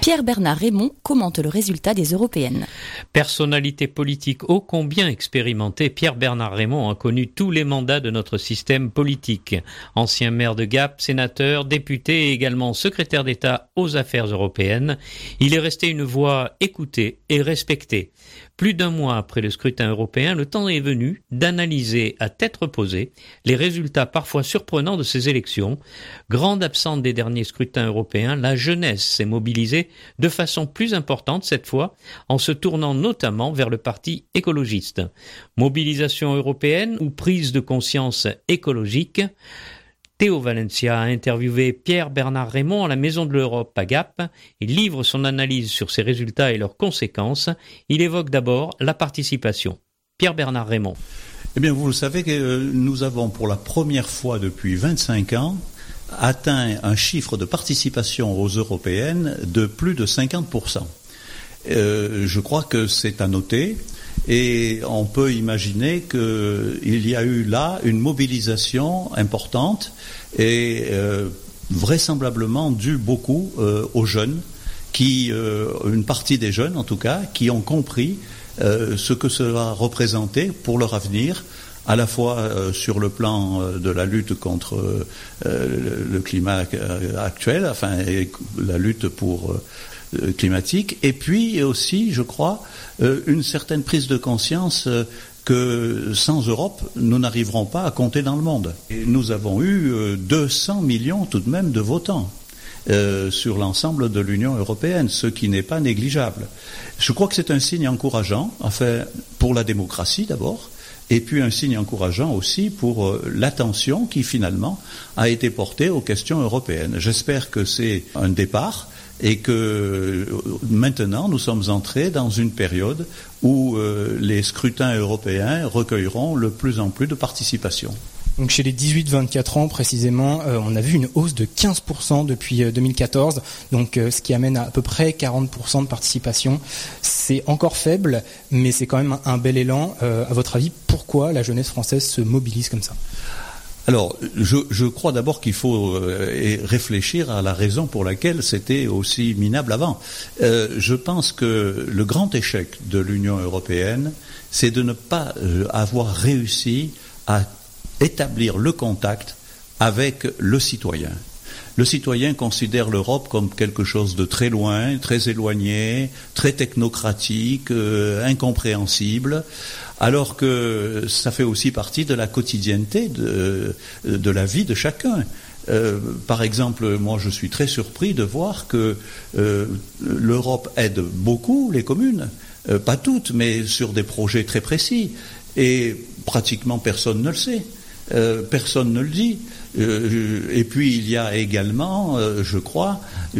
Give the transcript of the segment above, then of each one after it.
Pierre-Bernard Raymond commente le résultat des européennes. Personnalité politique ô combien expérimentée, Pierre-Bernard Raymond a connu tous les mandats de notre système politique. Ancien maire de Gap, sénateur, député et également secrétaire d'État aux affaires européennes, il est resté une voix écoutée et respectée. Plus d'un mois après le scrutin européen, le temps est venu d'analyser à tête reposée les résultats parfois surprenants de ces élections. Grande absente des derniers scrutins européens, la jeunesse s'est mobilisée de façon plus importante cette fois, en se tournant notamment vers le parti écologiste. Mobilisation européenne ou prise de conscience écologique? Théo Valencia a interviewé Pierre-Bernard Raymond à la Maison de l'Europe à Gap. Il livre son analyse sur ces résultats et leurs conséquences. Il évoque d'abord la participation. Pierre-Bernard Raymond. Eh bien, vous le savez que nous avons pour la première fois depuis 25 ans atteint un chiffre de participation aux européennes de plus de 50%. Je crois que c'est à noter. Et on peut imaginer qu'il y a eu là une mobilisation importante et vraisemblablement due beaucoup aux jeunes, une partie des jeunes en tout cas, qui ont compris ce que cela représentait pour leur avenir, à la fois sur le plan de la lutte contre le climat actuel, enfin la lutte pour climatique, et puis aussi, je crois, une certaine prise de conscience que sans Europe, nous n'arriverons pas à compter dans le monde. Et nous avons eu 200 millions tout de même de votants sur l'ensemble de l'Union européenne, ce qui n'est pas négligeable. Je crois que c'est un signe encourageant, enfin, pour la démocratie d'abord, et puis un signe encourageant aussi pour l'attention qui finalement a été portée aux questions européennes. J'espère que c'est un départ et que maintenant nous sommes entrés dans une période où les scrutins européens recueilleront de plus en plus de participation. Donc chez les 18-24 ans précisément, on a vu une hausse de 15% depuis 2014, donc ce qui amène à peu près 40% de participation. C'est encore faible, mais c'est quand même un bel élan. À votre avis, pourquoi la jeunesse française se mobilise comme ça ? Alors, je crois d'abord qu'il faut réfléchir à la raison pour laquelle c'était aussi minable avant. Je pense que le grand échec de l'Union européenne, c'est de ne pas avoir réussi à établir le contact avec le citoyen. Le citoyen considère l'Europe comme quelque chose de très loin, très éloigné, très technocratique, incompréhensible, alors que ça fait aussi partie de la quotidienneté de la vie de chacun. Par exemple, moi je suis très surpris de voir que l'Europe aide beaucoup les communes, pas toutes, mais sur des projets très précis, et pratiquement personne ne le sait. Personne ne le dit. Et puis il y a également, je crois,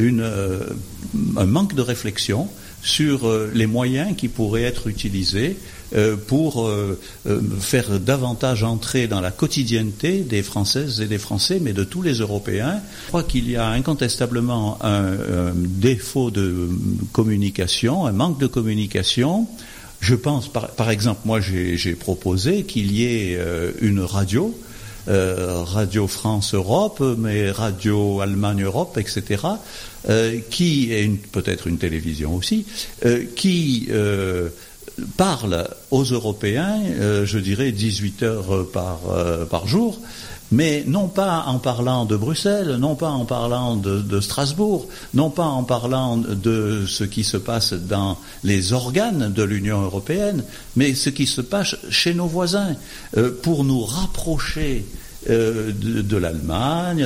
un manque de réflexion sur les moyens qui pourraient être utilisés pour faire davantage entrer dans la quotidienneté des Françaises et des Français, mais de tous les Européens. Je crois qu'il y a incontestablement un défaut de communication, un manque de communication. Je pense, par exemple, moi j'ai proposé qu'il y ait une radio, Radio France Europe, mais Radio Allemagne Europe, etc., qui est peut-être une télévision aussi, qui parle aux Européens, je dirais 18 heures par jour, mais non pas en parlant de Bruxelles, non pas en parlant de Strasbourg, non pas en parlant de ce qui se passe dans les organes de l'Union européenne, mais ce qui se passe chez nos voisins, pour nous rapprocher de l'Allemagne,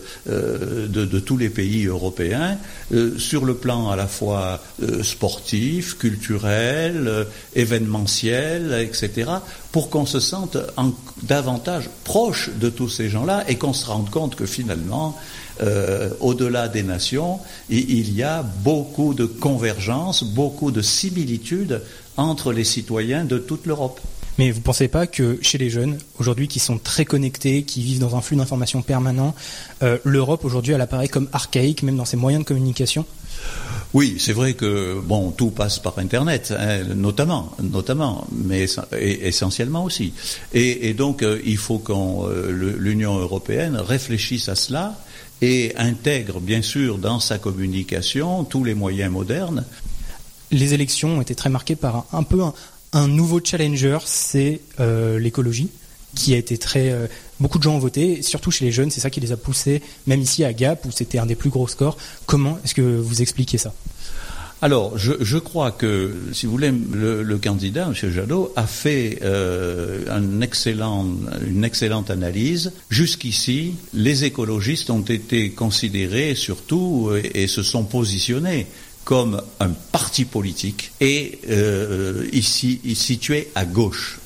de tous les pays européens, sur le plan à la fois sportif, culturel, événementiel, etc., pour qu'on se sente davantage proche de tous ces gens-là et qu'on se rende compte que finalement, au-delà des nations, il y a beaucoup de convergences, beaucoup de similitudes entre les citoyens de toute l'Europe. Mais vous ne pensez pas que chez les jeunes, aujourd'hui, qui sont très connectés, qui vivent dans un flux d'informations permanent, l'Europe, aujourd'hui, elle apparaît comme archaïque, même dans ses moyens de communication ? Oui, c'est vrai que tout passe par Internet, notamment, mais essentiellement aussi. Et donc il faut l'Union européenne réfléchisse à cela et intègre bien sûr dans sa communication tous les moyens modernes. Les élections ont été très marquées par un nouveau challenger, c'est l'écologie, qui a été beaucoup de gens ont voté, surtout chez les jeunes, c'est ça qui les a poussés, même ici à Gap, où c'était un des plus gros scores. Comment est-ce que vous expliquez ça ? Alors, je crois que, si vous voulez, le candidat, M. Jadot, a fait une excellente analyse. Jusqu'ici, les écologistes ont été considérés surtout et se sont positionnés comme un parti politique et ici situé à gauche.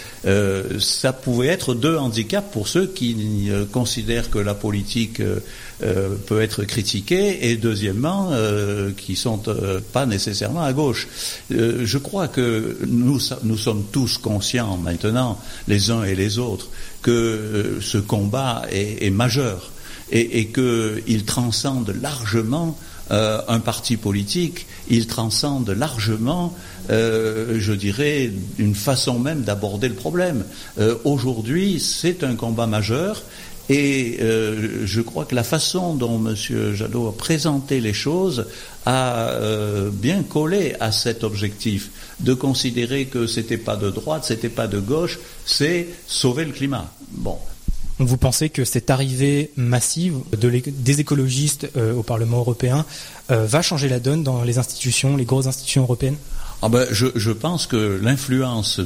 Ça pouvait être deux handicaps pour ceux qui considèrent que la politique peut être critiquée et deuxièmement qui sont pas nécessairement à gauche. Je crois que nous sommes tous conscients maintenant, les uns et les autres, que ce combat est majeur et qu'il transcende largement un parti politique, il transcende largement, je dirais, une façon même d'aborder le problème. Aujourd'hui, c'est un combat majeur et je crois que la façon dont M. Jadot a présenté les choses a bien collé à cet objectif de considérer que c'était pas de droite, c'était pas de gauche, c'est sauver le climat. Vous pensez que cette arrivée massive des écologistes au Parlement européen va changer la donne dans les institutions, les grosses institutions européennes ? Je pense que l'influence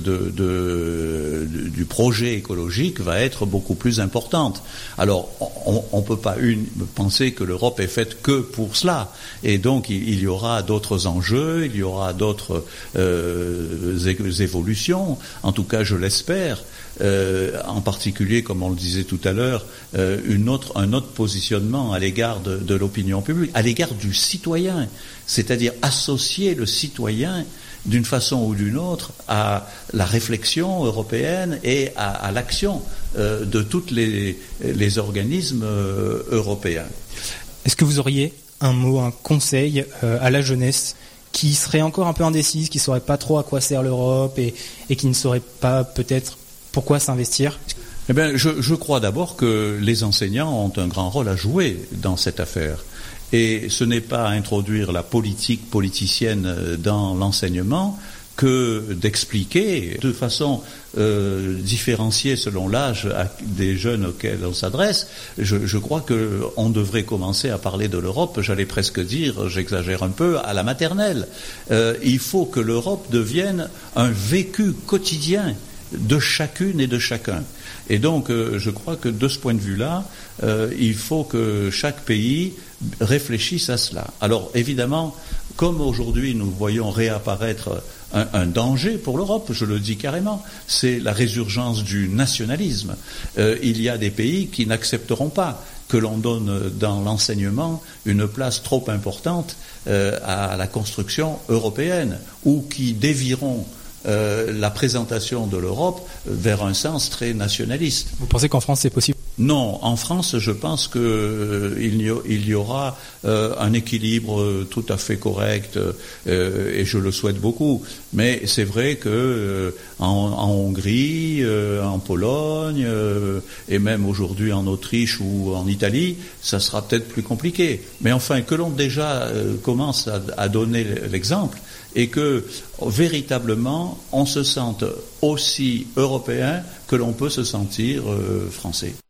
du projet écologique va être beaucoup plus importante. Alors, on peut pas penser que l'Europe est faite que pour cela. Et donc, il y aura d'autres enjeux, il y aura d'autres évolutions. En tout cas, je l'espère. En particulier, comme on le disait tout à l'heure, un autre positionnement à l'égard de l'opinion publique, à l'égard du citoyen, c'est-à-dire associer le citoyen d'une façon ou d'une autre à la réflexion européenne et à l'action de tous les organismes européens. Est-ce que vous auriez un conseil à la jeunesse qui serait encore un peu indécise, qui ne saurait pas trop à quoi sert l'Europe et qui ne saurait pas peut-être pourquoi s'investir ? Je crois d'abord que les enseignants ont un grand rôle à jouer dans cette affaire. Et ce n'est pas introduire la politique politicienne dans l'enseignement que d'expliquer de façon différenciée selon l'âge des jeunes auxquels on s'adresse. Je crois qu'on devrait commencer à parler de l'Europe, j'allais presque dire, j'exagère un peu, à la maternelle. Il faut que l'Europe devienne un vécu quotidien de chacune et de chacun. Et donc, je crois que de ce point de vue-là, il faut que chaque pays réfléchisse à cela. Alors, évidemment, comme aujourd'hui nous voyons réapparaître un danger pour l'Europe, je le dis carrément, c'est la résurgence du nationalisme. Il y a des pays qui n'accepteront pas que l'on donne dans l'enseignement une place trop importante à la construction européenne, ou qui dévieront la présentation de l'Europe vers un sens très nationaliste. Vous pensez qu'en France c'est possible ? Non, en France, je pense qu'il y aura un équilibre tout à fait correct et je le souhaite beaucoup. Mais c'est vrai que en Hongrie, en Pologne et même aujourd'hui en Autriche ou en Italie, ça sera peut-être plus compliqué. Mais enfin, que l'on déjà commence à donner l'exemple et que véritablement on se sente aussi européen que l'on peut se sentir français.